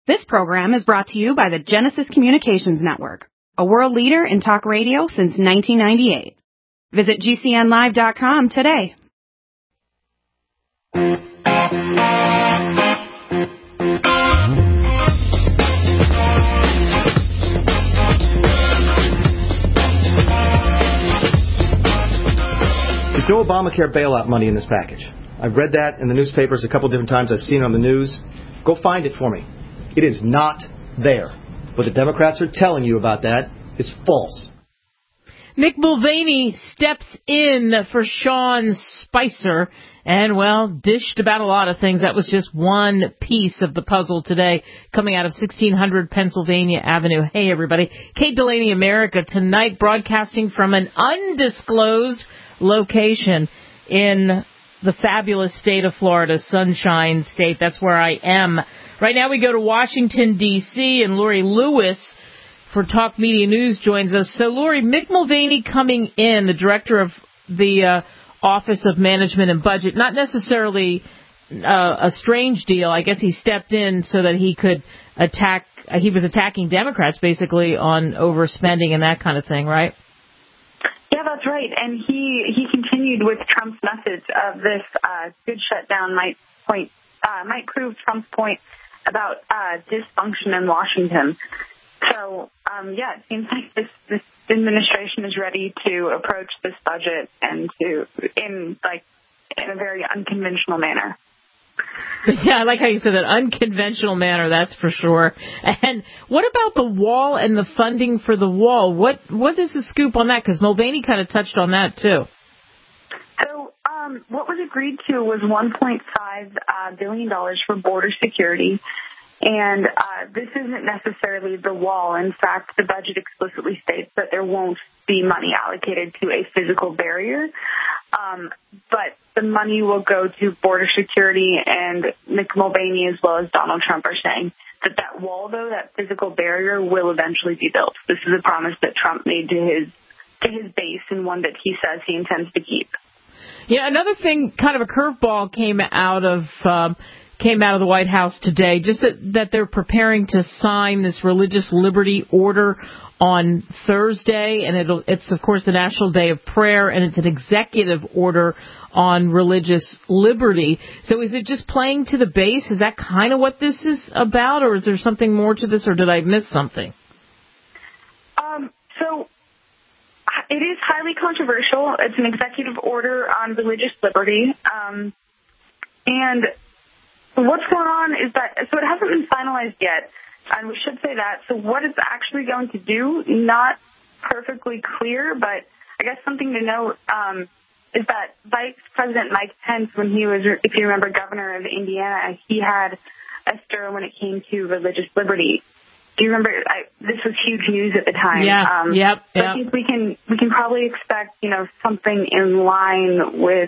This program is brought to you by the Genesis Communications Network, a world leader in talk radio since 1998. Visit GCNlive.com today. There's no Obamacare bailout money in this package. I've read that in the newspapers a couple different times. I've seen it on the news. Go find it for me. It is not there. What the Democrats are telling you about that is false. Mick Mulvaney steps in for Sean Spicer and, well, dished about a lot of things. That was just one piece of the puzzle today coming out of 1600 Pennsylvania Avenue. Hey, everybody. Kate Delaney, America, tonight broadcasting from an undisclosed location in the fabulous state of Florida, Sunshine State. That's where I am. Right now we go to Washington, D.C., and Lori Lewis for Talk Media News joins us. So, Lori, Mick Mulvaney coming in, the director of the Office of Management and Budget, not necessarily a strange deal. I guess he stepped in so that he could he was attacking Democrats, basically, on overspending and that kind of thing, right? Yeah, that's right. And he continued with Trump's message of this good shutdown might prove Trump's point about dysfunction in Washington. So, it seems like this administration is ready to approach this budget and in a very unconventional manner. Yeah, I like how you said that, unconventional manner, that's for sure. And what about the wall and the funding for the wall? What is the scoop on that? Because Mulvaney kind of touched on that, too. So what was agreed to was $1.5 billion for border security. And this isn't necessarily the wall. In fact, the budget explicitly states that there won't be money allocated to a physical barrier. But the money will go to border security, and Mick Mulvaney as well as Donald Trump are saying that wall, though, that physical barrier, will eventually be built. This is a promise that Trump made to his base, and one that he says he intends to keep. Yeah, another thing, kind of a curveball came out of the White House today, just that they're preparing to sign this religious liberty order on Thursday, and it's, of course, the National Day of Prayer, and it's an executive order on religious liberty. So is it just playing to the base? Is that kind of what this is about, or is there something more to this, or did I miss something? So it is highly controversial. It's an executive order on religious liberty, and what's going on is that, so it hasn't been finalized yet, and we should say that. So what it's actually going to do, not perfectly clear, but I guess something to note is that Vice President Mike Pence, when he was, if you remember, governor of Indiana, he had a stir when it came to religious liberty. Do you remember? This was huge news at the time. Yeah. Yep. I think we can probably expect, something in line with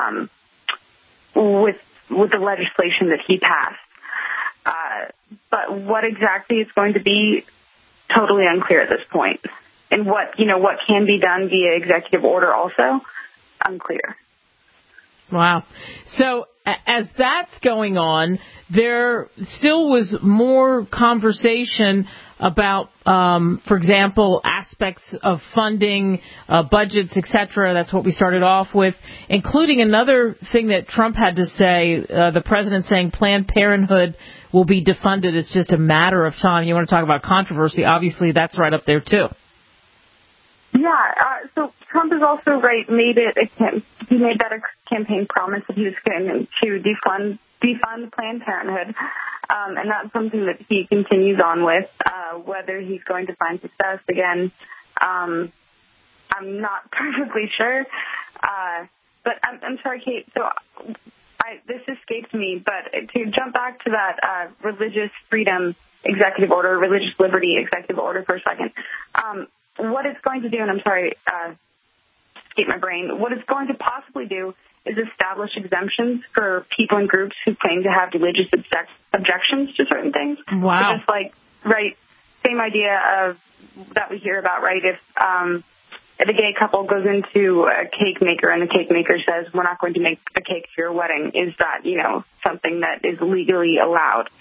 the legislation that he passed. But what exactly it's going to be, totally unclear at this point. And what can be done via executive order also, unclear. Wow. So as that's going on, there still was more conversation about, for example, aspects of funding, budgets, etc. That's what we started off with, including another thing that Trump had to say, the president saying Planned Parenthood will be defunded. It's just a matter of time. You want to talk about controversy? Obviously, that's right up there, too. Yeah, so Trump is also made that a campaign promise that he was going to defund Planned Parenthood, and that's something that he continues on with. Whether he's going to find success again, I'm not perfectly sure. But I'm sorry, Kate. So this escaped me, but to jump back to that religious freedom executive order, religious liberty executive order for a second. What it's going to do, and I'm sorry, escape my brain, what it's going to possibly do is establish exemptions for people and groups who claim to have religious objections to certain things. Wow. So just same idea of that we hear about, right? If a gay couple goes into a cake maker and the cake maker says, we're not going to make a cake for your wedding, is that, something that is legally allowed?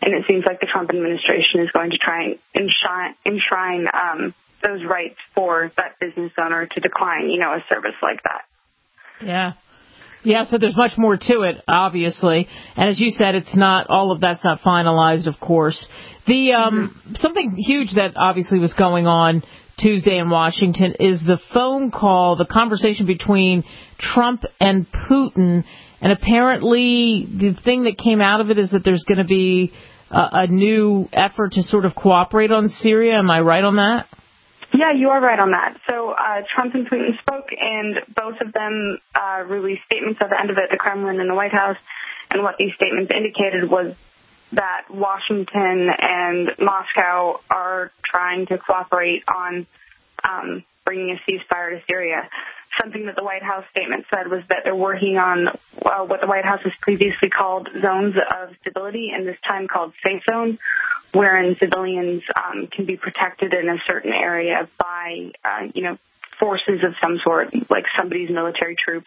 And it seems like the Trump administration is going to try and enshrine those rights for that business owner to decline, a service like that. Yeah. Yeah, so there's much more to it, obviously. And as you said, it's not, all of that's not finalized, of course. The something huge that obviously was going on Tuesday in Washington is the phone call, the conversation between Trump and Putin. And apparently the thing that came out of it is that there's going to be a new effort to sort of cooperate on Syria. Am I right on that? Yeah, you are right on that. So Trump and Putin spoke, and both of them released statements at the end of it, the Kremlin and the White House. And what these statements indicated was that Washington and Moscow are trying to cooperate on bringing a ceasefire to Syria. Something that the White House statement said was that they're working on what the White House has previously called zones of stability, and this time called safe zones, wherein civilians can be protected in a certain area by, forces of some sort, like somebody's military troops,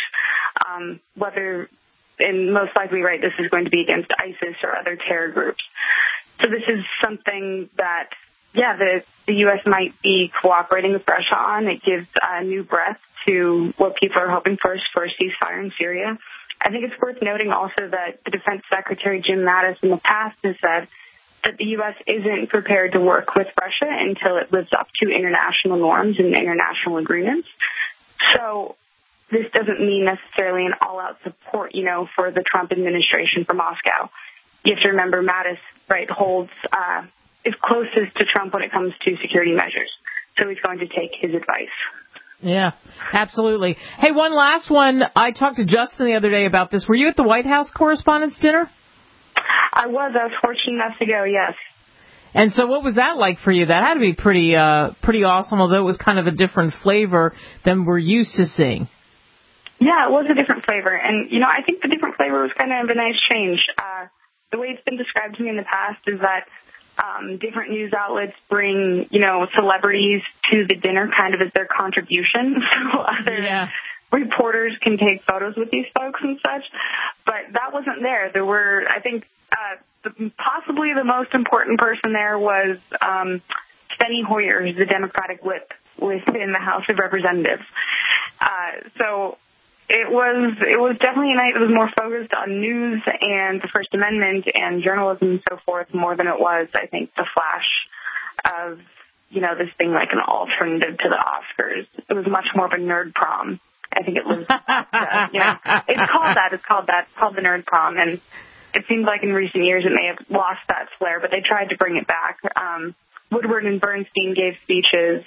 and most likely, right, this is going to be against ISIS or other terror groups. So this is something that, the U.S. might be cooperating with Russia on. It gives new breath to what people are hoping for a ceasefire in Syria. I think it's worth noting also that the Defense Secretary Jim Mattis in the past has said that the U.S. isn't prepared to work with Russia until it lives up to international norms and international agreements. So this doesn't mean necessarily an all-out support, for the Trump administration for Moscow. You have to remember Mattis, right, is closest to Trump when it comes to security measures. So he's going to take his advice. Yeah, absolutely. Hey, one last one. I talked to Justin the other day about this. Were you at the White House Correspondents' Dinner? I was fortunate enough to go, yes. And so what was that like for you? That had to be pretty awesome, although it was kind of a different flavor than we're used to seeing. Yeah, it was a different flavor. And, I think the different flavor was kind of a nice change. The way it's been described to me in the past is that different news outlets bring, celebrities to the dinner kind of as their contribution. So other reporters can take photos with these folks and such. But that wasn't there. There were, I think, possibly the most important person there was Steny Hoyer, who's the Democratic whip within the House of Representatives. So it was definitely a night that was more focused on news and the First Amendment and journalism and so forth more than it was, I think, the flash of, this thing like an alternative to the Oscars. It was much more of a nerd prom. I think it was, it's called the nerd prom. And it seems like in recent years it may have lost that flair, but they tried to bring it back. Woodward and Bernstein gave speeches,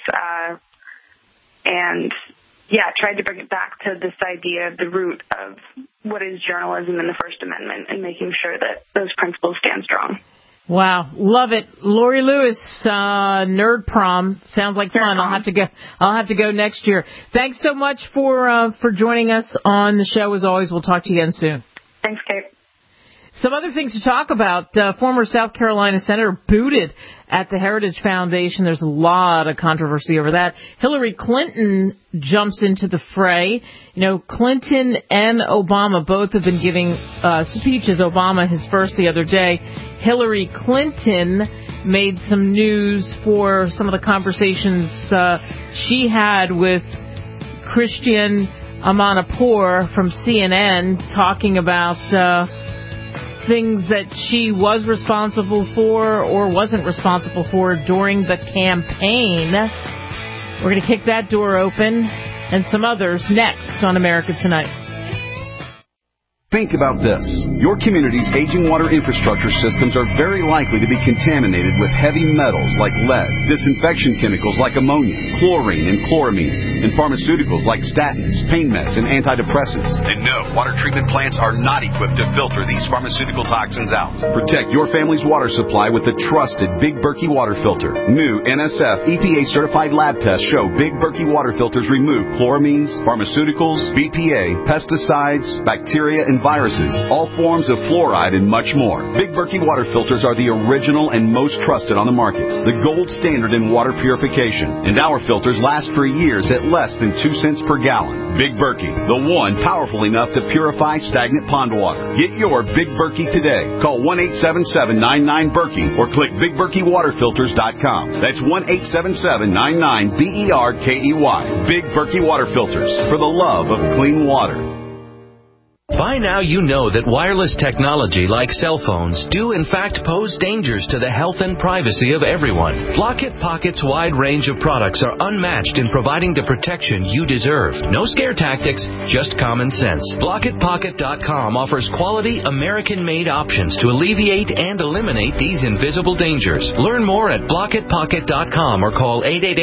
tried to bring it back to this idea of the root of what is journalism and the First Amendment and making sure that those principles stand strong. Wow, love it. Lori Lewis, Nerd Prom. Sounds like fun. I'll have to go next year. Thanks so much for joining us on the show. As always, we'll talk to you again soon. Thanks, Kate. Some other things to talk about. Former South Carolina Senator booted at the Heritage Foundation. There's a lot of controversy over that. Hillary Clinton jumps into the fray. Clinton and Obama both have been giving speeches. Obama his first the other day. Hillary Clinton made some news for some of the conversations she had with Christiane Amanpour from CNN, talking about things that she was responsible for or wasn't responsible for during the campaign. We're going to kick that door open and some others next on America Tonight. Think about this. Your community's aging water infrastructure systems are very likely to be contaminated with heavy metals like lead, disinfection chemicals like ammonia, chlorine and chloramines, and pharmaceuticals like statins, pain meds, and antidepressants. And no, water treatment plants are not equipped to filter these pharmaceutical toxins out. Protect your family's water supply with the trusted Big Berkey water filter. New NSF EPA-certified lab tests show Big Berkey water filters remove chloramines, pharmaceuticals, BPA, pesticides, bacteria, and and viruses, all forms of fluoride, and much more. Big Berkey water filters are the original and most trusted on the market, the gold standard in water purification. And our filters last for years at less than 2 cents per gallon. Big Berkey, the one powerful enough to purify stagnant pond water. Get your Big Berkey today. Call 1-877-99-BERKEY or click BigBerkeyWaterFilters.com. That's 1-877-99-BERKEY. Big Berkey Water Filters, for the love of clean water. By now you know that wireless technology like cell phones do in fact pose dangers to the health and privacy of everyone. Block-It Pocket's wide range of products are unmatched in providing the protection you deserve. No scare tactics, just common sense. BlockItPocket.com offers quality American-made options to alleviate and eliminate these invisible dangers. Learn more at BlockItPocket.com or call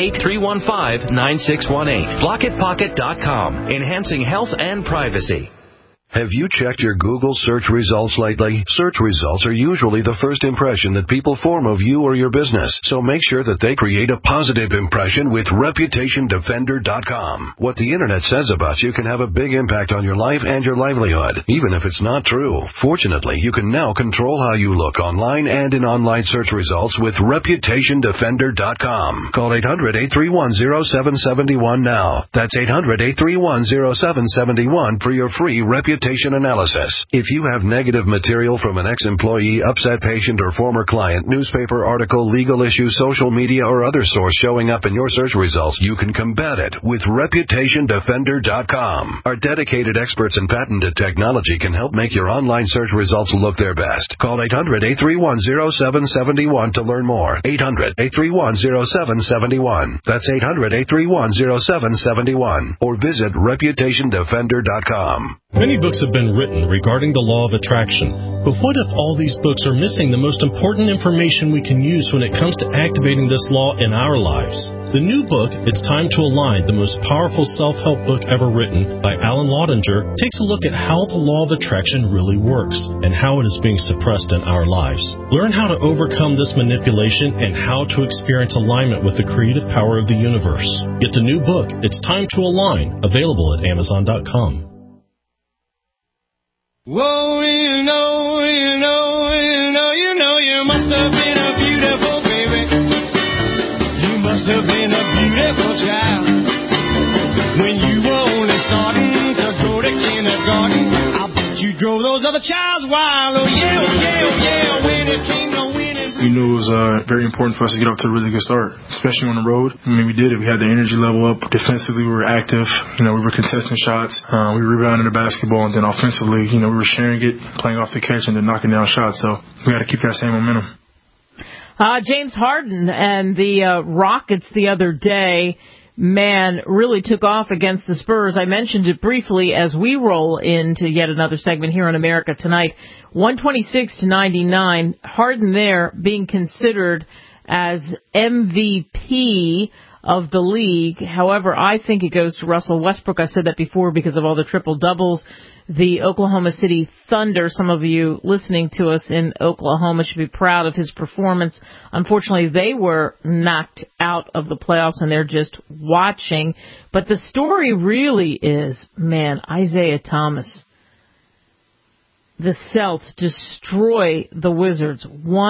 888-315-9618. BlockItPocket.com, enhancing health and privacy. Have you checked your Google search results lately? Search results are usually the first impression that people form of you or your business, so make sure that they create a positive impression with ReputationDefender.com. What the Internet says about you can have a big impact on your life and your livelihood, even if it's not true. Fortunately, you can now control how you look online and in online search results with ReputationDefender.com. Call 800-831-0771 now. That's 800-831-0771 for your free reputation analysis. If you have negative material from an ex-employee, upset patient, or former client, newspaper article, legal issue, social media, or other source showing up in your search results, you can combat it with ReputationDefender.com. Our dedicated experts in patented technology can help make your online search results look their best. Call 800-831-0771 to learn more. 800-831-0771. That's 800-831-0771. Or visit ReputationDefender.com. Many books have been written regarding the law of attraction, but what if all these books are missing the most important information we can use when it comes to activating this law in our lives? The new book, It's Time to Align, the most powerful self-help book ever written by Alan Laudinger, takes a look at how the law of attraction really works and how it is being suppressed in our lives. Learn how to overcome this manipulation and how to experience alignment with the creative power of the universe. Get the new book, It's Time to Align, available at Amazon.com. Whoa, you must have been a beautiful baby. You must have been a beautiful child. When you were only starting to go to kindergarten, I bet you drove those other childs wild. Oh yeah, oh yeah, oh yeah, when it came to winning. We knew it was very important for us to get off to a really good start, especially on the road. I mean, we did it. We had the energy level up. Defensively, we were active. We were contesting shots. We rebounded the basketball, and then offensively, we were sharing it, playing off the catch, and then knocking down shots. So we got to keep that same momentum. James Harden and the Rockets the other day, man, really took off against the Spurs. I mentioned it briefly as we roll into yet another segment here on America Tonight. 126-99. Harden there being considered as MVP of the league. However, I think it goes to Russell Westbrook. I said that before because of all the triple-doubles. The Oklahoma City Thunder, some of you listening to us in Oklahoma should be proud of his performance. Unfortunately, they were knocked out of the playoffs, and they're just watching. But the story really is, man, Isaiah Thomas. The Celtics destroy the Wizards,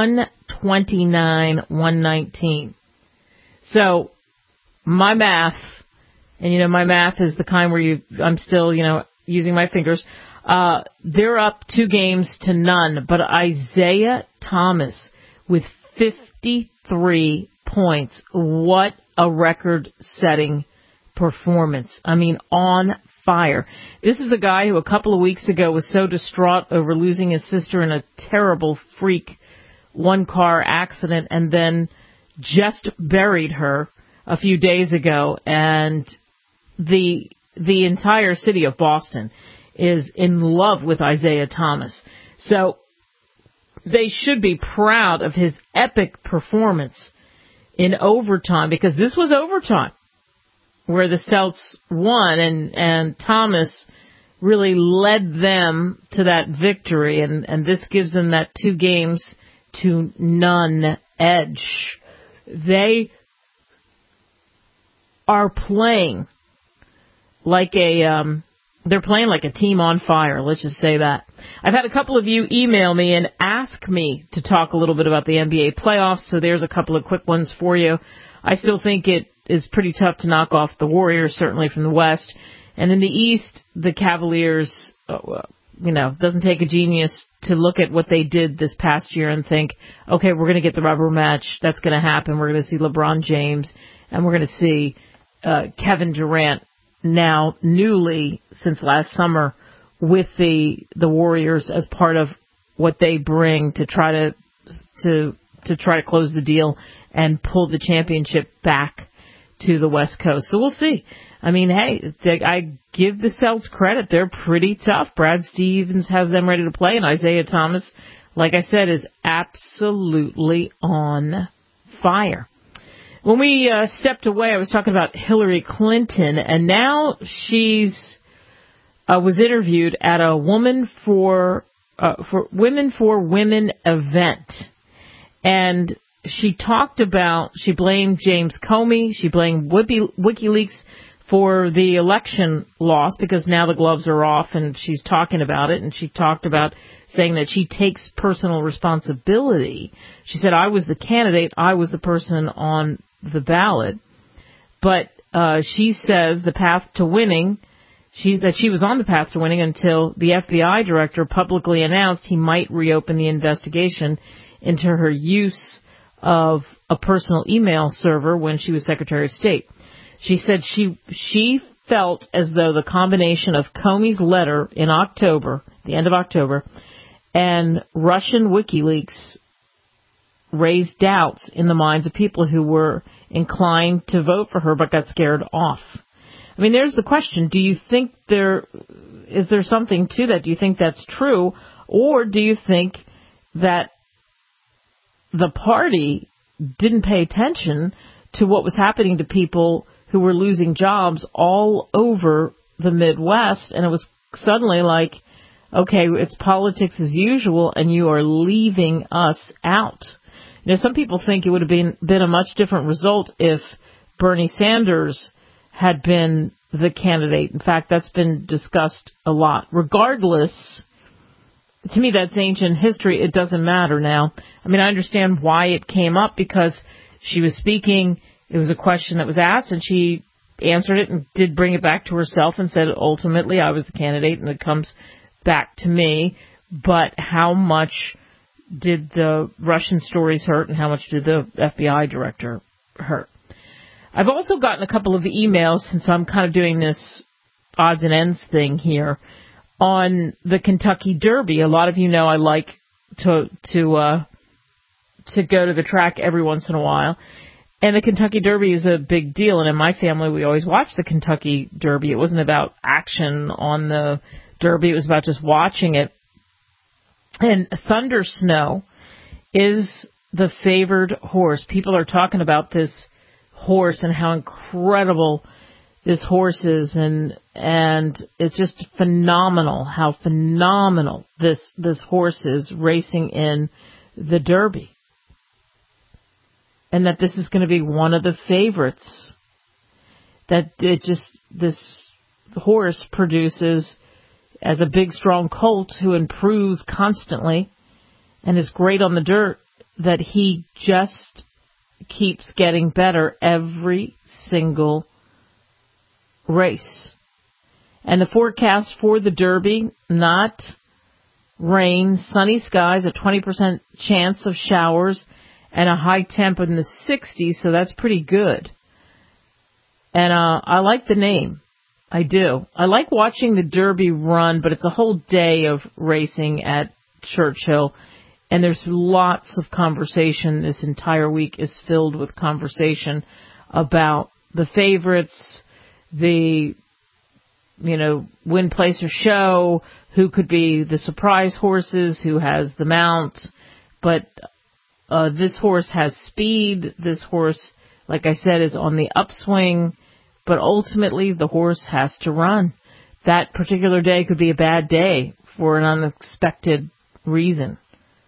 129-119. So, my math, and my math is the kind where I'm still, using my fingers. They're up 2-0, but Isaiah Thomas with 53 points. What a record-setting performance. I mean, on fire. This is a guy who a couple of weeks ago was so distraught over losing his sister in a terrible freak one-car accident and then just buried her a few days ago, and the entire city of Boston is in love with Isaiah Thomas. So they should be proud of his epic performance in overtime, because this was overtime where the Celtics won, and Thomas really led them to that victory, and this gives them that 2-0 edge. They are playing like a They're playing like a team on fire, let's just say that. I've had a couple of you email me and ask me to talk a little bit about the NBA playoffs, so there's a couple of quick ones for you. I still think it is pretty tough to knock off the Warriors, certainly from the West. And in the East, the Cavaliers, doesn't take a genius to look at what they did this past year and think, okay, we're going to get the rubber match. That's going to happen. We're going to see LeBron James, and we're going to see Kevin Durant now newly since last summer with the Warriors as part of what they bring to try to close the deal and pull the championship back to the West Coast. So we'll see. I mean, hey, I give the Celtics credit. They're pretty tough. Brad Stevens has them ready to play, and Isaiah Thomas, like I said, is absolutely on fire. When we stepped away, I was talking about Hillary Clinton, and now she's was interviewed at a Women for Women event, and she blamed James Comey, she blamed WikiLeaks for the election loss because now the gloves are off, and she's talking about it, and she talked about saying that she takes personal responsibility. She said, I was the candidate, I was the person on the ballot, but she says the path to winning, that she was on the path to winning until the FBI director publicly announced he might reopen the investigation into her use of a personal email server when she was Secretary of State. She said she felt as though the combination of Comey's letter in October, the end of October, and Russian WikiLeaks raised doubts in the minds of people who were inclined to vote for her but got scared off. I mean, there's the question. Do you think is there something to that? Do you think that's true? Or do you think that the party didn't pay attention to what was happening to people who were losing jobs all over the Midwest, and it was suddenly like, okay, it's politics as usual, and you are leaving us out? Some people think it would have been a much different result if Bernie Sanders had been the candidate. In fact, that's been discussed a lot. Regardless, to me, that's ancient history. It doesn't matter now. I mean, I understand why it came up, because she was speaking, it was a question that was asked, and she answered it and did bring it back to herself and said, ultimately, I was the candidate, and it comes back to me. But how much did the Russian stories hurt, and how much did the FBI director hurt? I've also gotten a couple of emails, since I'm kind of doing this odds and ends thing here, on the Kentucky Derby. A lot of you know I like to go to the track every once in a while. And the Kentucky Derby is a big deal. And in my family, we always watched the Kentucky Derby. It wasn't about action on the Derby. It was about just watching it. And Thunder Snow is the favored horse. People are talking about this horse and how incredible this horse is, and it's just phenomenal how phenomenal this horse is racing in the Derby, and that this is going to be one of the favorites. That this horse produces as a big, strong colt who improves constantly and is great on the dirt, that he just keeps getting better every single race. And the forecast for the Derby, not rain, sunny skies, a 20% chance of showers, and a high temp in the 60s, so that's pretty good. And I like the name. I do. I like watching the Derby run, but it's a whole day of racing at Churchill, and there's lots of conversation. This entire week is filled with conversation about the favorites, the, win, place, or show, who could be the surprise horses, who has the mount. But this horse has speed. This horse, like I said, is on the upswing. But ultimately, the horse has to run. That particular day could be a bad day for an unexpected reason.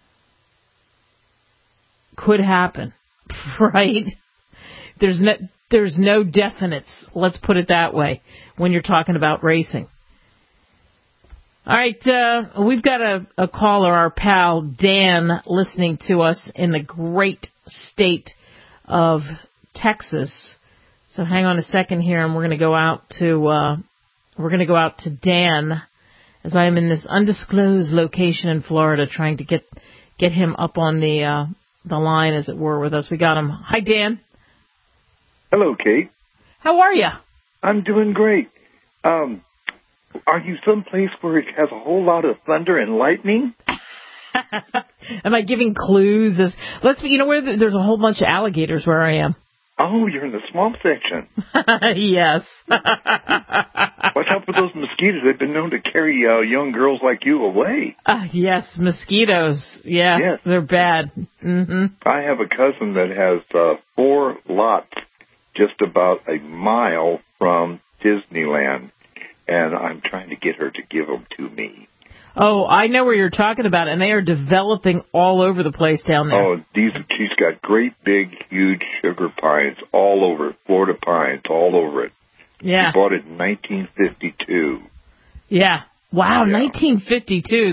Could happen, right? There's no definites, let's put it that way, when you're talking about racing. All right, we've got a caller, our pal Dan, listening to us in the great state of Texas. So hang on a second here, and we're going to go out to Dan, as I am in this undisclosed location in Florida, trying to get him up on the line, as it were, with us. We got him. Hi, Dan. Hello, Kate. How are you? I'm doing great. Are you someplace where it has a whole lot of thunder and lightning? Am I giving clues? Where there's a whole bunch of alligators where I am. Oh, you're in the swamp section. Yes. Watch out for those mosquitoes. They've been known to carry young girls like you away. Yes, mosquitoes. Yeah, yes. They're bad. Mm-hmm. I have a cousin that has 4 lots just about a mile from Disneyland, and I'm trying to get her to give them to me. Oh, I know where you're talking about, and they are developing all over the place down there. Oh, she's got great, big, huge sugar pines all over it, Florida pines all over it. Yeah. She bought it in 1952. Yeah. Wow, yeah. 1952.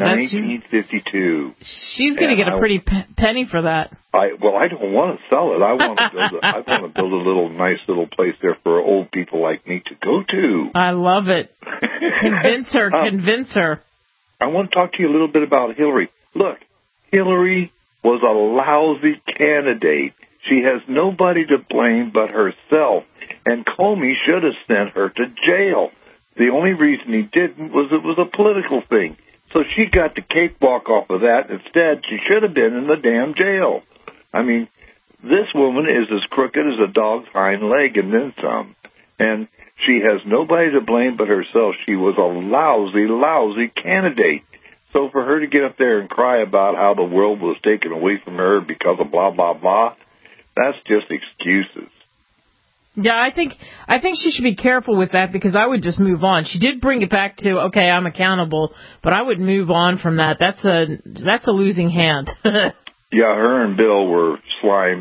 1952. She's going to get a pretty penny for that. I don't want to sell it. I want to build a little nice little place there for old people like me to go to. I love it. Convince her. I want to talk to you a little bit about Hillary. Look, Hillary was a lousy candidate. She has nobody to blame but herself. And Comey should have sent her to jail. The only reason he didn't was it was a political thing. So she got the cakewalk off of that. Instead, she should have been in the damn jail. I mean, this woman is as crooked as a dog's hind leg and then some. And she has nobody to blame but herself. She was a lousy, lousy candidate. So for her to get up there and cry about how the world was taken away from her because of blah, blah, blah, that's just excuses. Yeah, I think she should be careful with that, because I would just move on. She did bring it back to, okay, I'm accountable, but I would move on from that. That's a losing hand. Yeah, her and Bill were slimes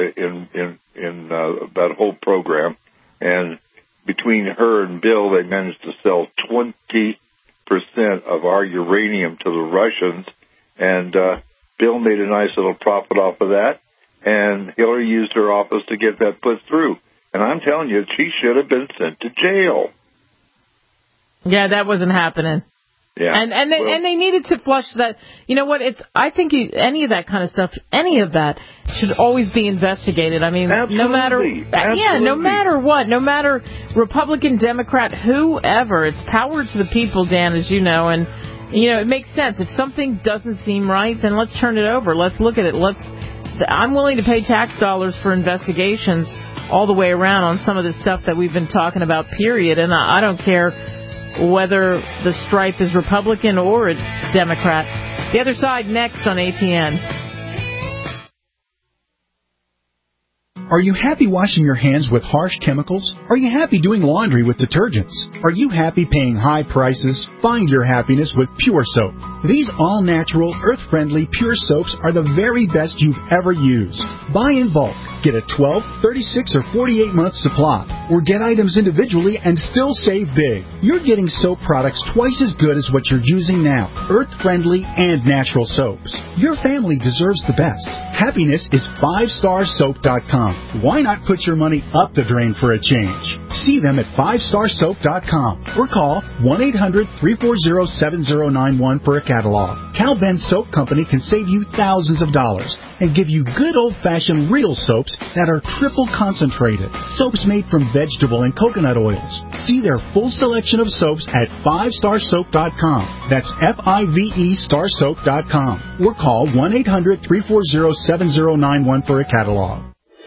in that whole program, and between her and Bill, they managed to sell 20% of our uranium to the Russians, and Bill made a nice little profit off of that, and Hillary used her office to get that put through. And I'm telling you, she should have been sent to jail. Yeah, that wasn't happening. Yeah, and they needed to flush that. You know what? I think any of that kind of stuff, any of that, should always be investigated. I mean, no matter what, no matter Republican, Democrat, whoever, it's power to the people, Dan, as you know, and it makes sense. If something doesn't seem right, then let's turn it over. Let's look at it. I'm willing to pay tax dollars for investigations all the way around on some of this stuff that we've been talking about, period. And I don't care whether the stripe is Republican or it's Democrat. The Other Side next on ATN. Are you happy washing your hands with harsh chemicals? Are you happy doing laundry with detergents? Are you happy paying high prices? Find your happiness with Pure Soap. These all-natural, earth-friendly Pure Soaps are the very best you've ever used. Buy in bulk. Get a 12, 36, or 48-month supply. Or get items individually and still save big. You're getting soap products twice as good as what you're using now. Earth-friendly and natural soaps. Your family deserves the best. Happiness is 5starsoap.com. Why not put your money up the drain for a change? See them at 5starsoap.com or call 1-800-340-7091 for a catalog. Cal Ben Soap Company can save you thousands of dollars and give you good old-fashioned real soaps that are triple concentrated. Soaps made from vegetable and coconut oils. See their full selection of soaps at 5starsoap.com. That's F-I-V-E starsoap.com. Or call 1-800-340-7091 for a catalog.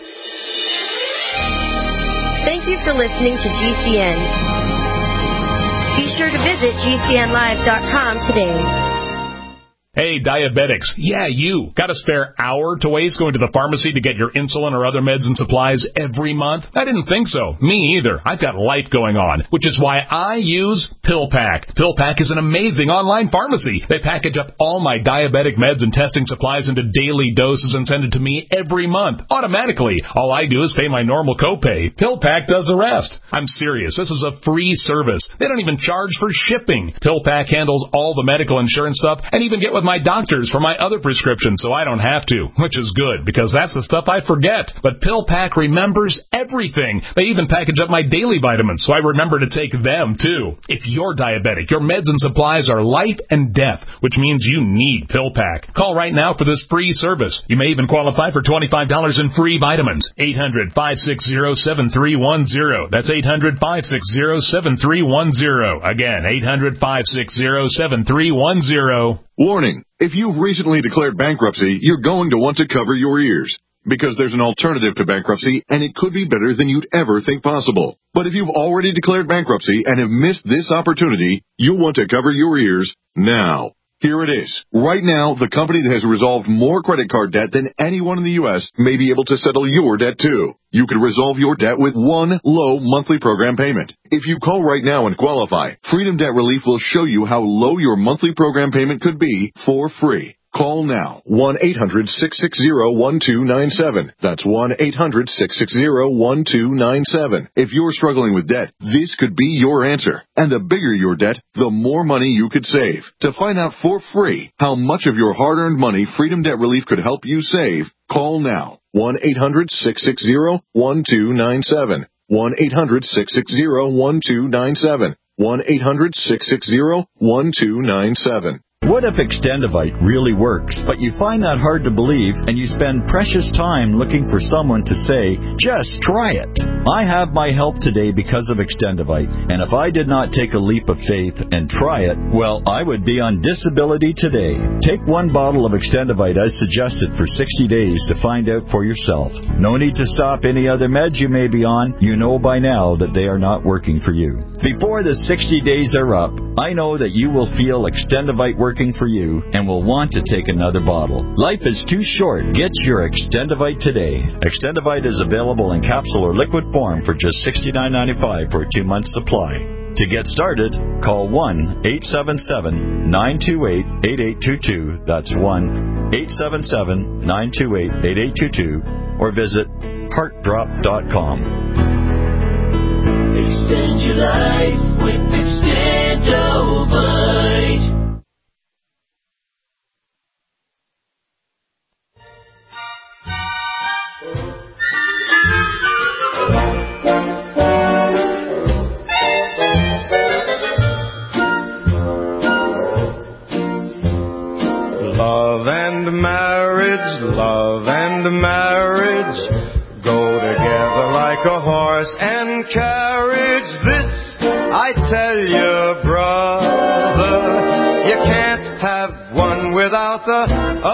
Thank you for listening to GCN. Be sure to visit GCNlive.com today. Hey, diabetics. Yeah, you. Got a spare hour to waste going to the pharmacy to get your insulin or other meds and supplies every month? I didn't think so. Me either. I've got life going on, which is why I use PillPack. PillPack is an amazing online pharmacy. They package up all my diabetic meds and testing supplies into daily doses and send it to me every month, automatically. All I do is pay my normal copay. PillPack does the rest. I'm serious. This is a free service. They don't even charge for shipping. PillPack handles all the medical insurance stuff and even get with my doctors for my other prescriptions so I don't have to, which is good because that's the stuff I forget. But PillPack remembers everything. They even package up my daily vitamins so I remember to take them too. If you're diabetic, your meds and supplies are life and death, which means you need PillPack. Call right now for this free service. You may even qualify for $25 in free vitamins. 800-560-7310. That's 800-560-7310. Again, 800-560-7310. Warning, if you've recently declared bankruptcy, you're going to want to cover your ears. Because there's an alternative to bankruptcy, and it could be better than you'd ever think possible. But if you've already declared bankruptcy and have missed this opportunity, you'll want to cover your ears now. Here it is. Right now, the company that has resolved more credit card debt than anyone in the U.S. may be able to settle your debt too. You can resolve your debt with one low monthly program payment. If you call right now and qualify, Freedom Debt Relief will show you how low your monthly program payment could be for free. Call now, 1-800-660-1297. That's 1-800-660-1297. If you're struggling with debt, this could be your answer. And the bigger your debt, the more money you could save. To find out for free how much of your hard-earned money Freedom Debt Relief could help you save, call now, 1-800-660-1297. 1-800-660-1297. 1-800-660-1297. What if Extendivite really works, but you find that hard to believe and you spend precious time looking for someone to say, just try it? I have my help today because of Extendivite, and if I did not take a leap of faith and try it, well, I would be on disability today. Take one bottle of Extendivite as suggested for 60 days to find out for yourself. No need to stop any other meds you may be on. You know by now that they are not working for you. Before the 60 days are up, I know that you will feel Extendivite working for you and will want to take another bottle. Life is too short. Get your Extendivite today. Extendivite is available in capsule or liquid form for just $69.95 for a 2-month supply. To get started, call 1-877-928-8822. That's 1-877-928-8822 or visit heartdrop.com. Extend your life with Extendivite. Love and marriage go together like a horse and carriage. This I tell you, brother, you can't have one without the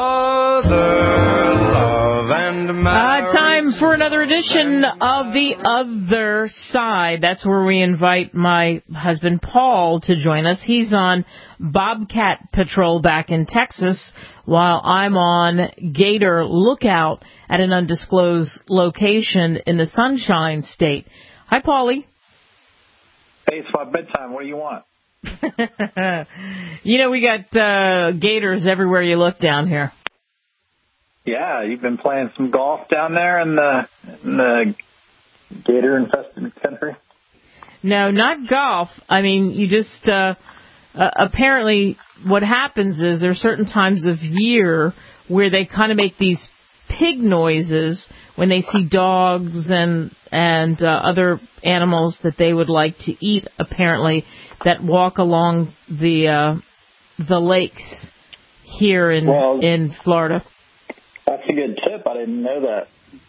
other. Love and marriage. Time for another edition of The Other Side. That's where we invite my husband Paul to join us. He's on Bobcat Patrol back in Texas, while I'm on Gator Lookout at an undisclosed location in the Sunshine State. Hi, Paulie. Hey, it's my bedtime. What do you want? You know, we got gators everywhere you look down here. Yeah, you've been playing some golf down there in the gator-infested country? No, not golf. I mean, you just... apparently, what happens is there are certain times of year where they kind of make these pig noises when they see dogs and other animals that they would like to eat, apparently, that walk along the lakes here in Florida. That's a good tip. I didn't know that.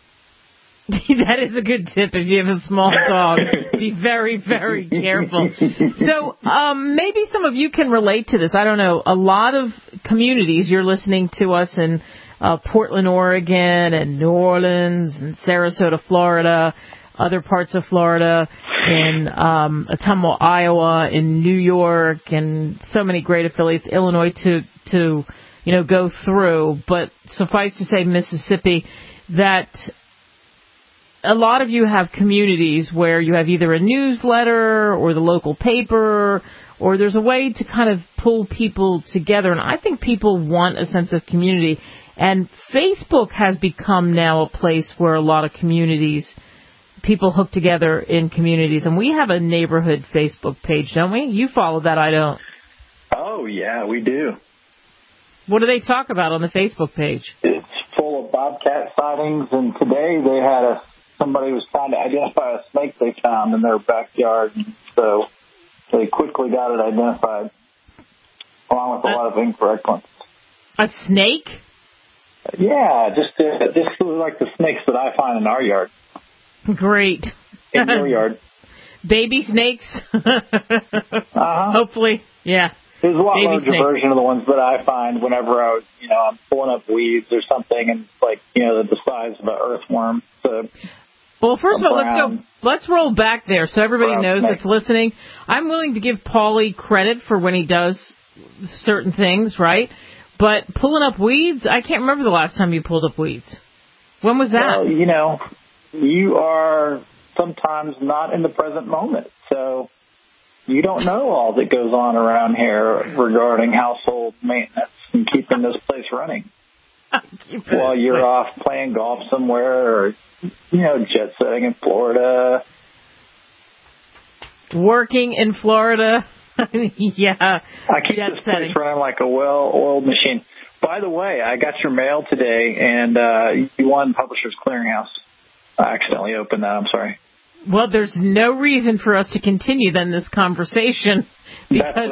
That is a good tip if you have a small dog. Be very, very careful. So maybe some of you can relate to this. I don't know. A lot of communities, you're listening to us in Portland, Oregon, and New Orleans, and Sarasota, Florida, other parts of Florida, in Ottumwa, Iowa, in New York, and so many great affiliates, Illinois to go through. But suffice to say, Mississippi, that a lot of you have communities where you have either a newsletter or the local paper, or there's a way to kind of pull people together. And I think people want a sense of community. And Facebook has become now a place where a lot of people hook together in communities. And we have a neighborhood Facebook page, don't we? You follow that, I don't. Oh, yeah, we do. What do they talk about on the Facebook page? It's full of bobcat sightings, and today they had somebody was trying to identify a snake they found in their backyard, and so they quickly got it identified, along with a lot of incorrect ones. A snake? Yeah, just like the snakes that I find in our yard. Great. In your yard. Baby snakes? Hopefully, yeah. There's a lot Baby larger snakes. version of the ones that I find whenever I'm pulling up weeds or something, and it's like, the size of an earthworm. So, well, first of all, let's roll back there so everybody knows that's listening. I'm willing to give Paulie credit for when he does certain things, right? But pulling up weeds, I can't remember the last time you pulled up weeds. When was that? Well, you are sometimes not in the present moment, so you don't know all that goes on around here regarding household maintenance and keeping this place running. While you're off playing golf somewhere or, jet setting in Florida. Working in Florida. Yeah. I keep this place running like a well-oiled machine. By the way, I got your mail today, and you won Publishers Clearinghouse. I accidentally opened that. I'm sorry. Well, there's no reason for us to continue then this conversation because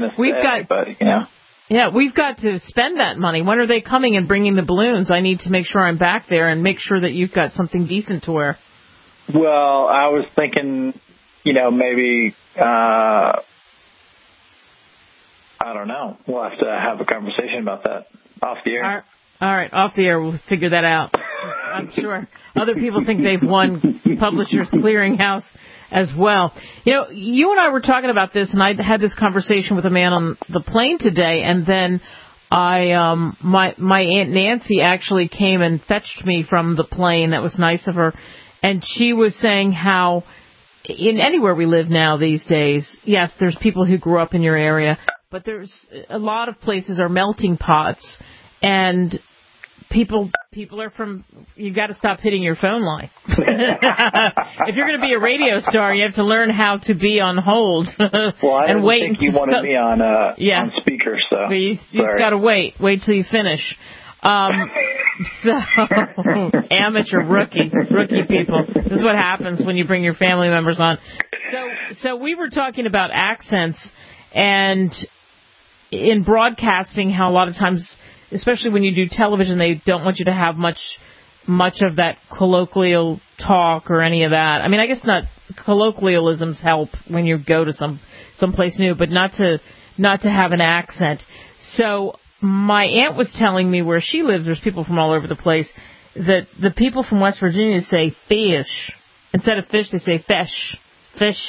we've got to spend that money. When are they coming and bringing the balloons? I need to make sure I'm back there and make sure that you've got something decent to wear. Well, I was thinking, maybe, I don't know. We'll have to have a conversation about that off the air. All right, off the air, we'll figure that out. I'm sure other people think they've won Publishers Clearinghouse as well. You and I were talking about this, and I had this conversation with a man on the plane today, and then my Aunt Nancy actually came and fetched me from the plane. That was nice of her. And she was saying how in anywhere we live now these days, yes, there's people who grew up in your area, but there's a lot of places are melting pots, and people are from, you've got to stop hitting your phone line. If you're going to be a radio star, you have to learn how to be on hold. Well, I didn't think you wanted me on speaker, so. You just got to wait till you finish. So, amateur rookie people. This is what happens when you bring your family members on. So we were talking about accents, and in broadcasting, how a lot of times, especially when you do television, they don't want you to have much of that colloquial talk or any of that. I mean, I guess not colloquialisms help when you go to someplace new, but not to have an accent. So my aunt was telling me where she lives, there's people from all over the place, that the people from West Virginia say fish. Instead of fish, they say fish. Fish.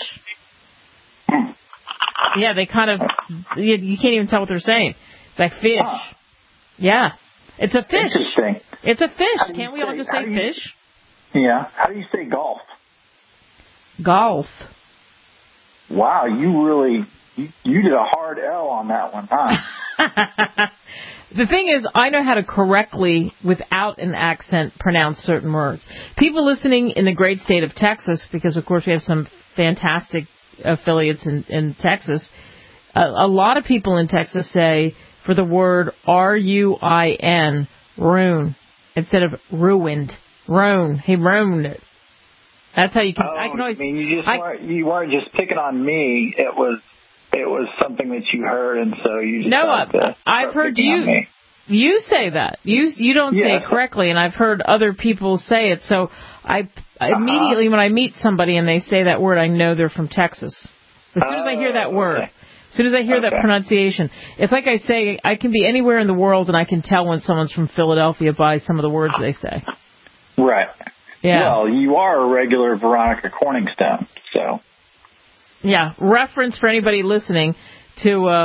Yeah, they kind of, you can't even tell what they're saying. It's like fish. Yeah. It's a fish. Interesting. It's a fish. Can't we all just say fish? Yeah. How do you say golf? Golf. Wow, you really, you did a hard L on that one, huh? The thing is, I know how to correctly, without an accent, pronounce certain words. People listening in the great state of Texas, because of course we have some fantastic affiliates in Texas, a lot of people in Texas say, for the word R-U-I-N, ruin, instead of ruined. Ruin. He ruined it. That's how you can. I can always. I mean, you weren't just picking on me. It was something that you heard, and so you just. I've heard you say that. You don't say it correctly, and I've heard other people say it. So I immediately, when I meet somebody and they say that word, I know they're from Texas. As soon as I hear that word. As soon as I hear that pronunciation, it's like I say, I can be anywhere in the world and I can tell when someone's from Philadelphia by some of the words they say. Right. Yeah. Well, you are a regular Veronica Corningstone, so. Yeah. Reference for anybody listening to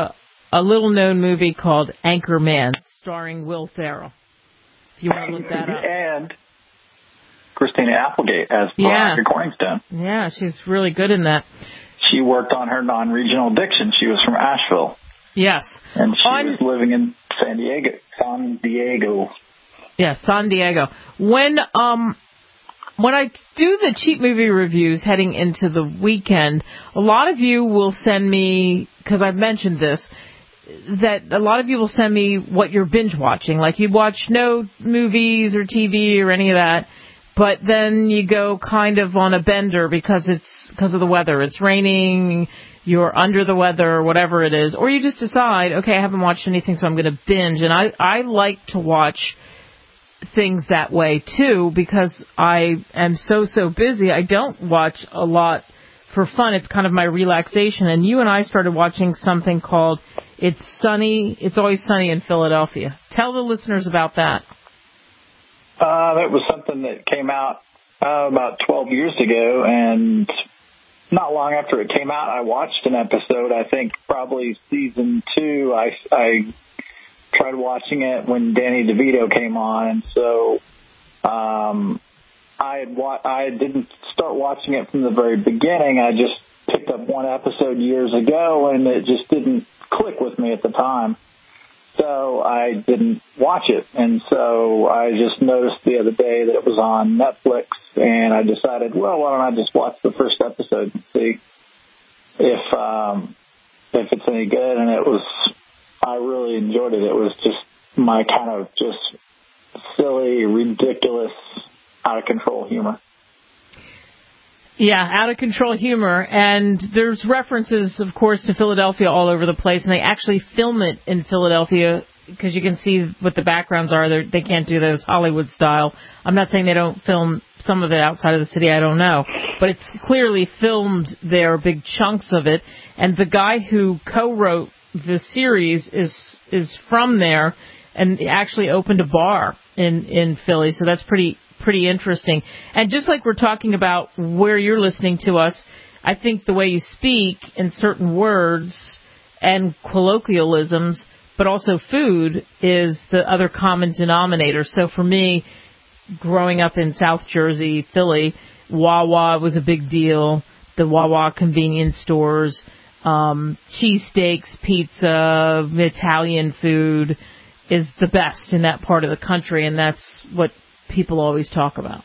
a little-known movie called Anchorman, starring Will Ferrell. If you want to look that up. And Christina Applegate as Veronica Corningstone. Yeah, she's really good in that. She worked on her non-regional diction. She was from Asheville. Yes. And she was living in San Diego. Yeah, San Diego. When I do the cheap movie reviews heading into the weekend, a lot of you will send me, because I've mentioned this, that a lot of you will send me what you're binge watching. Like you watch no movies or TV or any of that, but then you go kind of on a bender because of the weather. It's raining, you're under the weather or whatever it is. Or you just decide, okay, I haven't watched anything, so I'm going to binge. And I like to watch things that way too, because I am so busy. I don't watch a lot for fun. It's kind of my relaxation. And you and I started watching something called It's Always Sunny in Philadelphia. Tell the listeners about that. That was something that came out about 12 years ago, and not long after it came out, I watched an episode. I think probably season 2. I tried watching it when Danny DeVito came on, and so I didn't start watching it from the very beginning. I just picked up one episode years ago, and it just didn't click with me at the time. So I didn't watch it, and so I just noticed the other day that it was on Netflix, and I decided, well, why don't I just watch the first episode and see if it's any good, and I really enjoyed it. It was just my kind of just silly, ridiculous, out-of-control humor. Yeah, out-of-control humor. And there's references, of course, to Philadelphia all over the place. And they actually film it in Philadelphia because you can see what the backgrounds are. They can't do those Hollywood style. I'm not saying they don't film some of it outside of the city. I don't know. But it's clearly filmed there, big chunks of it. And the guy who co-wrote the series is from there and actually opened a bar in Philly. So that's pretty interesting. And just like we're talking about where you're listening to us, I think the way you speak in certain words and colloquialisms, but also food, is the other common denominator. So for me, growing up in South Jersey, Philly, Wawa was a big deal. The Wawa convenience stores, cheesesteaks, pizza, Italian food is the best in that part of the country, and that's what people always talk about.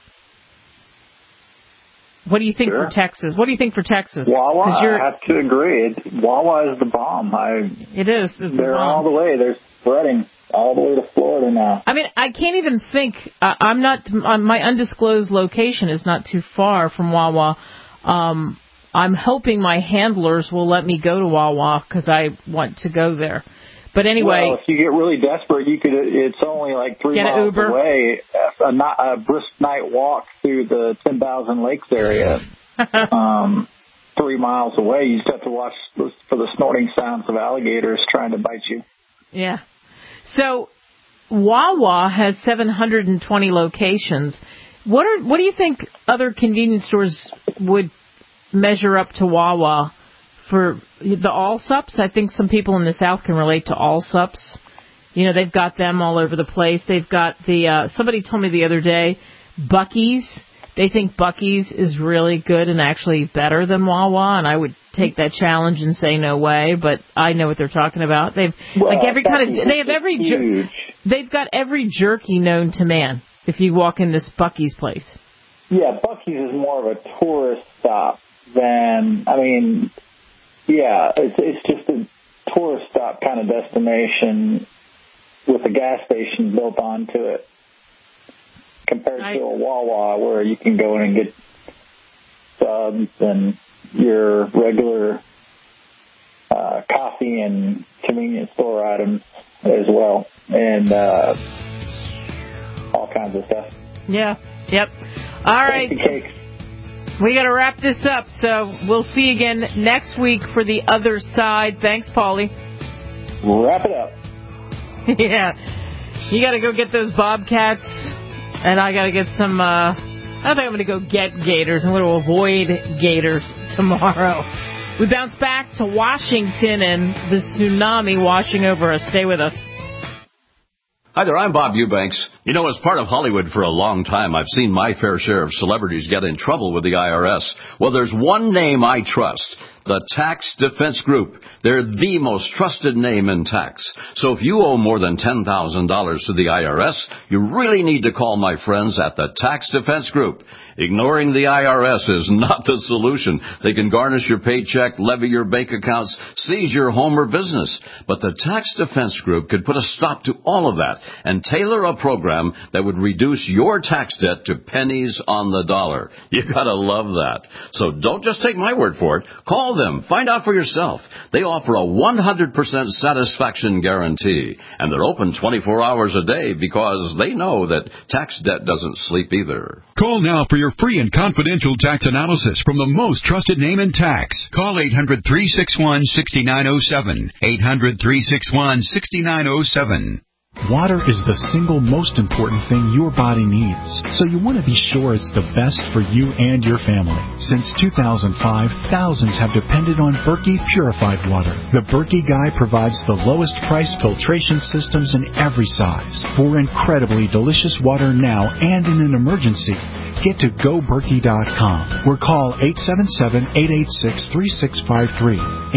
What do you think for Texas? What do you think for Texas? Wawa, I have to agree. Wawa is the bomb. It is. They're all the way. They're spreading all the way to Florida now. I mean, I can't even think. My undisclosed location is not too far from Wawa. I'm hoping my handlers will let me go to Wawa because I want to go there. But anyway, well, if you get really desperate, you could. It's only like 3 miles Uber away. A brisk night walk through the 10,000 Lakes area. 3 miles away, you just have to watch for the snorting sounds of alligators trying to bite you. Yeah. So Wawa has 720 locations. What do you think other convenience stores would measure up to Wawa? For the Allsups, I think some people in the South can relate to Allsups. You know, they've got them all over the place. They've got somebody told me the other day, Buc-ee's. They think Buc-ee's is really good and actually better than Wawa, and I would take that challenge and say no way, but I know what they're talking about. They've got every jerky known to man if you walk in this Buc-ee's place. Yeah, Buc-ee's is more of a tourist stop than, yeah, it's just a tourist stop kind of destination with a gas station built onto it compared to a Wawa where you can go in and get subs and your regular coffee and convenience store items as well and all kinds of stuff. Yeah, yep. All right. We got to wrap this up, so we'll see you again next week for the other side. Thanks, Paulie. Wrap it up. Yeah. You got to go get those bobcats, and I got to get some, I think I'm going to go get gators. I'm going to avoid gators tomorrow. We bounce back to Washington and the tsunami washing over us. Stay with us. Hi there, I'm Bob Eubanks. You know, as part of Hollywood for a long time, I've seen my fair share of celebrities get in trouble with the IRS. Well, there's one name I trust. The Tax Defense Group. They're the most trusted name in tax. So if you owe more than $10,000 to the IRS, you really need to call my friends at the Tax Defense Group. Ignoring the IRS is not the solution. They can garnish your paycheck, levy your bank accounts, seize your home or business. But the Tax Defense Group could put a stop to all of that and tailor a program that would reduce your tax debt to pennies on the dollar. You gotta love that. So don't just take my word for it. Call them. Find out for yourself. They offer a 100% satisfaction guarantee, and they're open 24 hours a day because they know that tax debt doesn't sleep either. Call now for your free and confidential tax analysis from the most trusted name in tax. Call 800-361-6907. 800-361-6907. Water is the single most important thing your body needs, so you want to be sure it's the best for you and your family. Since 2005, thousands have depended on Berkey purified water. The Berkey Guy provides the lowest price filtration systems in every size for incredibly delicious water now and in an emergency. Get to GoBerkey.com or call 877-886-3653.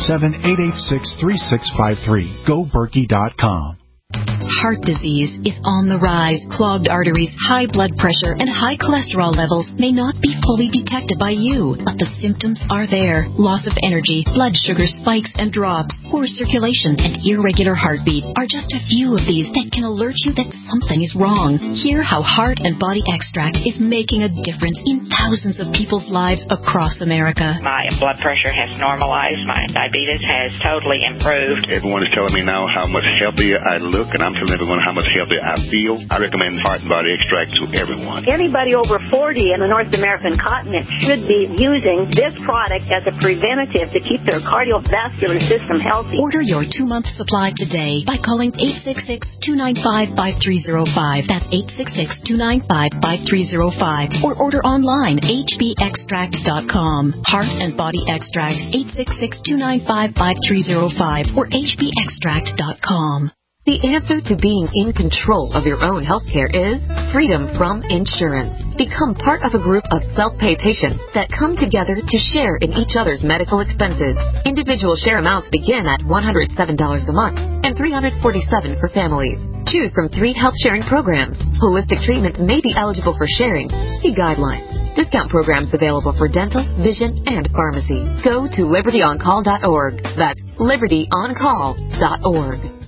877-886-3653. GoBerkey.com. Heart disease is on the rise. Clogged arteries, high blood pressure, and high cholesterol levels may not be fully detected by you, but the symptoms are there. Loss of energy, blood sugar spikes and drops, poor circulation, and irregular heartbeat are just a few of these that can alert you that something is wrong. Hear how Heart and Body Extract is making a difference in thousands of people's lives across America. My blood pressure has normalized. My diabetes has totally improved. Everyone is telling me now how much healthier I look, and I'm telling everyone how much healthier I feel. I recommend Heart and Body Extract to everyone. Anybody over 40 in the North American continent should be using this product as a preventative to keep their cardiovascular system healthy. Order your 2-month supply today by calling 866-295-5305. That's 866-295-5305. Or order online, hbextract.com. Heart and Body Extract, 866-295-5305 or hbextract.com. The answer to being in control of your own healthcare is freedom from insurance. Become part of a group of self-pay patients that come together to share in each other's medical expenses. Individual share amounts begin at $107 a month and $347 for families. Choose from 3 health sharing programs. Holistic treatments may be eligible for sharing. See guidelines. Discount programs available for dental, vision, and pharmacy. Go to libertyoncall.org. That's libertyoncall.org.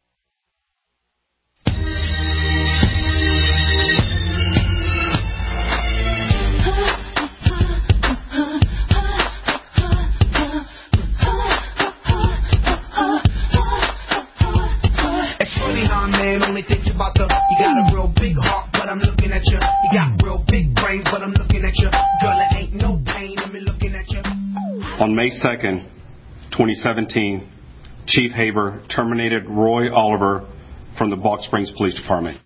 Only thinks about you got a real big heart, but I'm looking at you. You got real big brains, but I'm looking at you. Girl, it ain't no pain in me looking at you. On May 2nd, 2017, Chief Haber terminated Roy Oliver from the Balch Springs Police Department.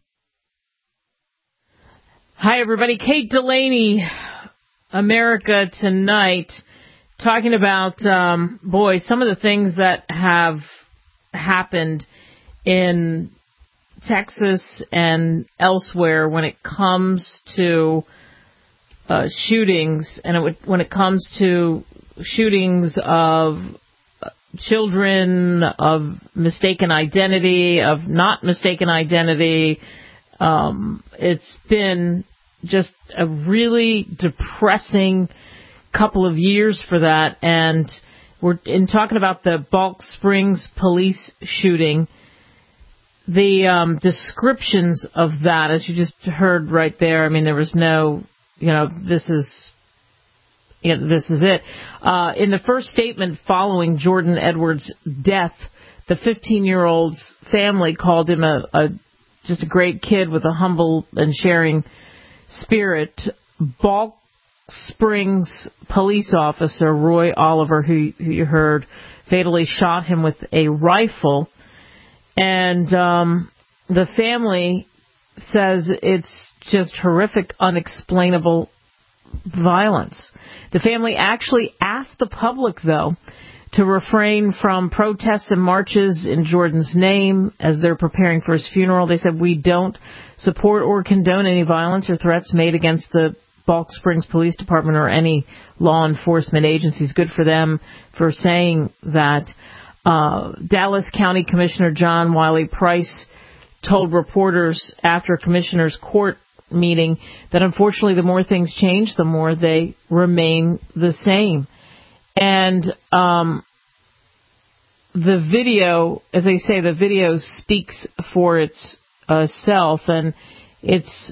Hi, everybody. Kate Delaney, America Tonight, talking about, some of the things that have happened in Texas and elsewhere when it comes to shootings, and when it comes to shootings of children, of mistaken identity, of not mistaken identity. It's been just a really depressing couple of years for that, and we're talking about the Balch Springs police shooting. The descriptions of that, as you just heard right there, I mean, there was no, this is it. In the first statement following Jordan Edwards' death, the 15-year-old's family called him just a great kid with a humble and sharing spirit. Balch Springs police officer Roy Oliver, who you heard, fatally shot him with a rifle. And the family says it's just horrific, unexplainable violence. The family actually asked the public, though, to refrain from protests and marches in Jordan's name as they're preparing for his funeral. They said, we don't support or condone any violence or threats made against the Balch Springs Police Department or any law enforcement agencies. Good for them for saying that. Dallas County Commissioner John Wiley Price told reporters after Commissioner's Court meeting that unfortunately the more things change, the more they remain the same. And the video, as I say, the video speaks for itself, and it's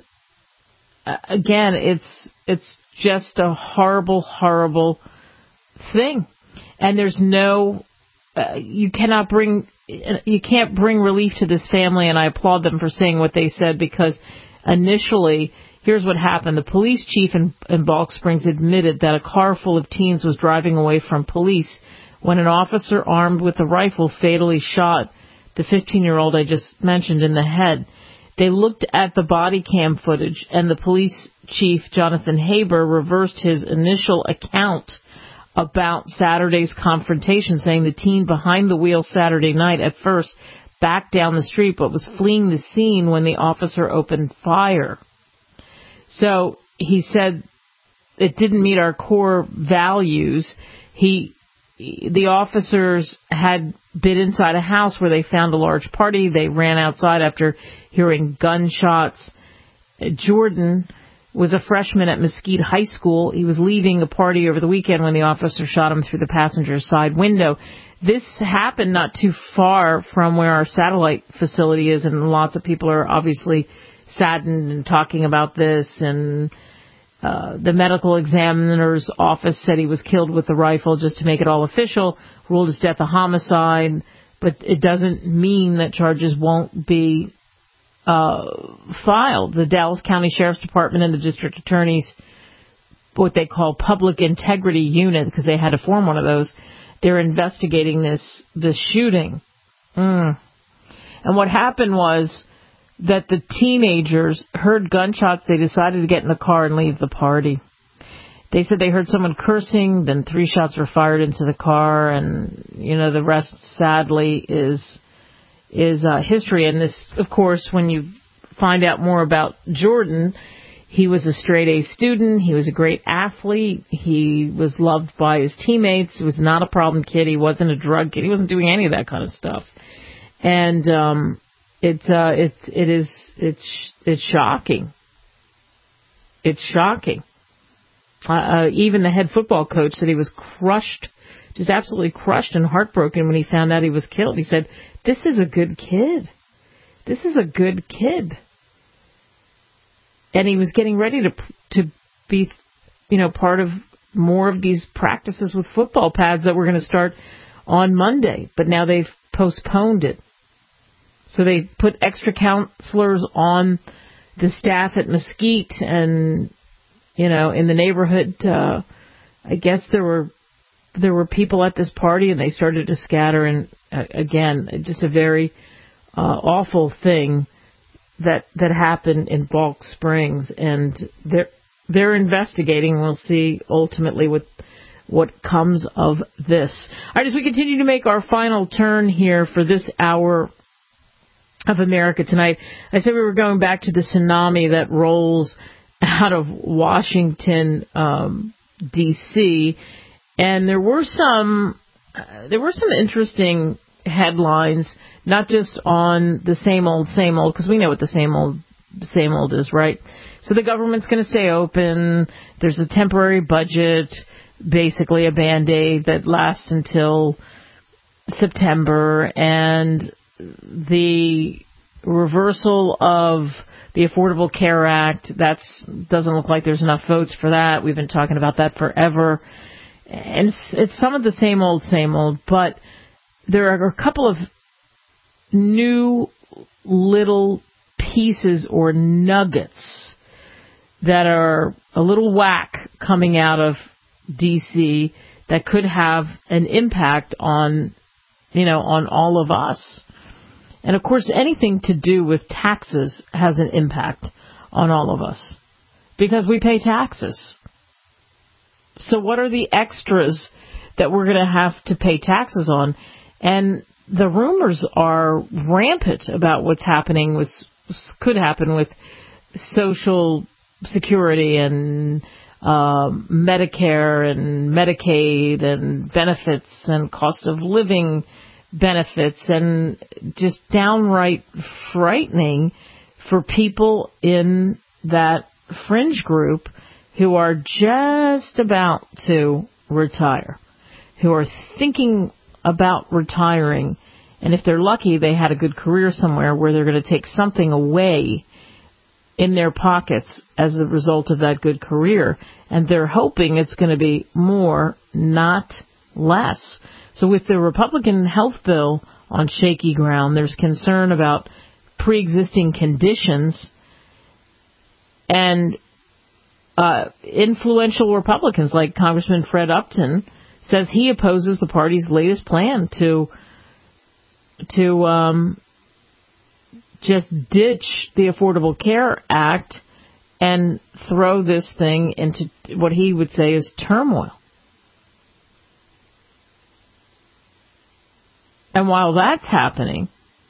just a horrible, horrible thing. And there's no, you can't bring relief to this family, and I applaud them for saying what they said, because initially, here's what happened. The police chief in Balch Springs admitted that a car full of teens was driving away from police when an officer armed with a rifle fatally shot the 15-year-old I just mentioned in the head. They looked at the body cam footage, and the police chief, Jonathan Haber, reversed his initial account about Saturday's confrontation, saying the teen behind the wheel Saturday night at first backed down the street but was fleeing the scene when the officer opened fire. So he said it didn't meet our core values. The officers had been inside a house where they found a large party. They ran outside after hearing gunshots. Jordan was a freshman at Mesquite High School. He was leaving a party over the weekend when the officer shot him through the passenger side window. This happened not too far from where our satellite facility is, and lots of people are obviously saddened and talking about this. And the medical examiner's office said he was killed with a rifle just to make it all official, ruled his death a homicide, but it doesn't mean that charges won't be filed. The Dallas County Sheriff's Department and the district attorney's, what they call public integrity unit, because they had to form one of those, they're investigating this shooting. And what happened was that the teenagers heard gunshots. They decided to get in the car and leave the party. They said they heard someone cursing, then 3 shots were fired into the car, and, the rest, sadly, is history. And this, of course, when you find out more about Jordan, he was a straight-A student. He was a great athlete. He was loved by his teammates. He was not a problem kid. He wasn't a drug kid. He wasn't doing any of that kind of stuff. And it's shocking. It's shocking. Even the head football coach said he was crushed, just absolutely crushed and heartbroken when he found out he was killed. He said, "This is a good kid. This is a good kid." And he was getting ready to be, part of more of these practices with football pads that were going to start on Monday, but now they've postponed it. So they put extra counselors on the staff at Mesquite, and, in the neighborhood, I guess there were people at this party, and they started to scatter. And again, just a very awful thing that happened in Balch Springs, and they're investigating. We'll see ultimately what comes of this. All right, as we continue to make our final turn here for this hour of America Tonight, I said we were going back to the tsunami that rolls out of Washington, D.C., and there were some interesting headlines, not just on the same old, because we know what the same old is, right? So the government's going to stay open. There's a temporary budget, basically a Band-Aid that lasts until September, and the reversal of the Affordable Care Act, doesn't look like there's enough votes for that. We've been talking about that forever. And it's some of the same old, but there are a couple of new little pieces or nuggets that are a little whack coming out of D.C. that could have an impact on all of us. And, of course, anything to do with taxes has an impact on all of us because we pay taxes. So what are the extras that we're going to have to pay taxes on? And the rumors are rampant about what's happening could happen with Social Security and Medicare and Medicaid and benefits and cost of living benefits, and just downright frightening for people in that fringe group who are just about to retire, who are thinking about retiring, and if they're lucky, they had a good career somewhere where they're going to take something away in their pockets as a result of that good career, and they're hoping it's going to be more, not less. So with the Republican health bill on shaky ground, there's concern about pre-existing conditions, and influential Republicans like Congressman Fred Upton says he opposes the party's latest plan to just ditch the Affordable Care Act and throw this thing into what he would say is turmoil. And while that's happening,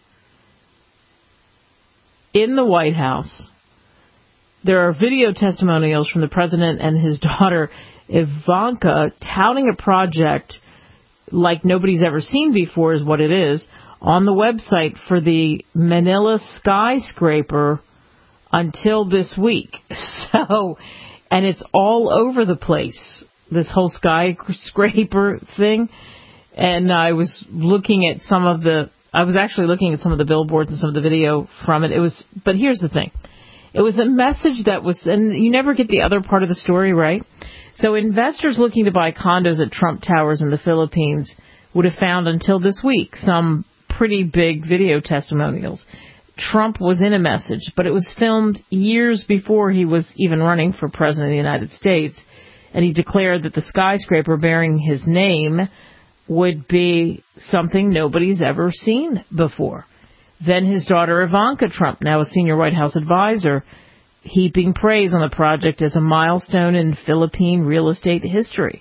in the White House, there are video testimonials from the president and his daughter, Ivanka, touting a project like nobody's ever seen before, is what it is, on the website for the Manila skyscraper until this week. So, and it's all over the place, this whole skyscraper thing. And I was actually looking at some of the billboards and some of the video from it. But here's the thing. It was a message that was, and you never get the other part of the story, right? So investors looking to buy condos at Trump Towers in the Philippines would have found until this week some pretty big video testimonials. Trump was in a message, but it was filmed years before he was even running for president of the United States, and he declared that the skyscraper bearing his name would be something nobody's ever seen before. Then his daughter Ivanka Trump, now a senior White House advisor, heaping praise on the project as a milestone in Philippine real estate history.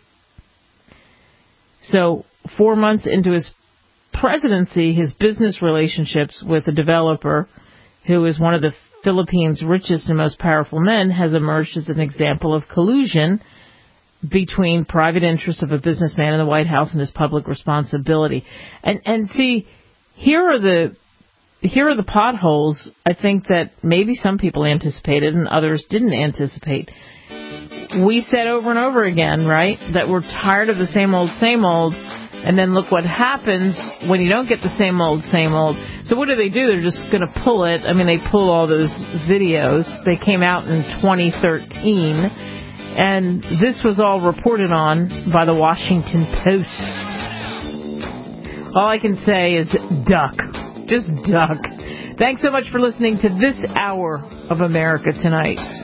So 4 months into his presidency, his business relationships with a developer who is one of the Philippines' richest and most powerful men has emerged as an example of collusion between private interests of a businessman in the White House and his public responsibility. And see, here are the potholes I think that maybe some people anticipated and others didn't anticipate. We said over and over again, right, that we're tired of the same old, and then look what happens when you don't get the same old. So what do? They're just going to pull it. I mean, they pull all those videos. They came out in 2013, and this was all reported on by the Washington Post. All I can say is duck. Just duck. Thanks so much for listening to this hour of America Tonight.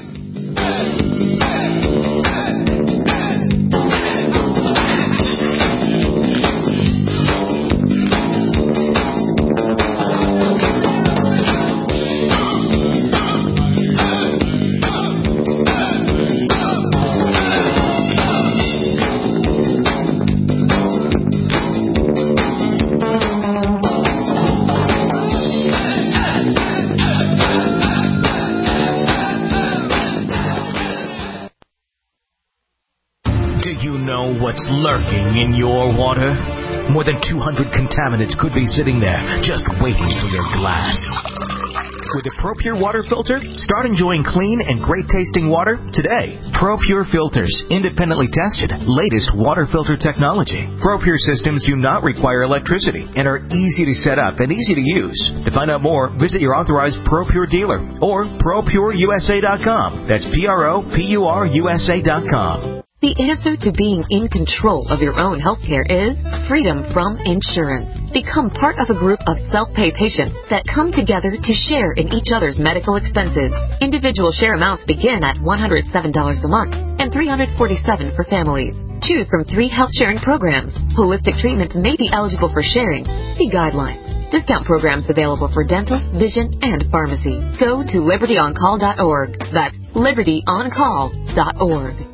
What's lurking in your water? More than 200 contaminants could be sitting there, just waiting for your glass. With a ProPure water filter, start enjoying clean and great-tasting water today. ProPure filters, independently tested, latest water filter technology. ProPure systems do not require electricity and are easy to set up and easy to use. To find out more, visit your authorized ProPure dealer or ProPureUSA.com. That's ProPureUSA.com. The answer to being in control of your own healthcare is freedom from insurance. Become part of a group of self-pay patients that come together to share in each other's medical expenses. Individual share amounts begin at $107 a month and $347 for families. Choose from 3 health sharing programs. Holistic treatments may be eligible for sharing. See guidelines. Discount programs available for dental, vision, and pharmacy. Go to libertyoncall.org. That's libertyoncall.org.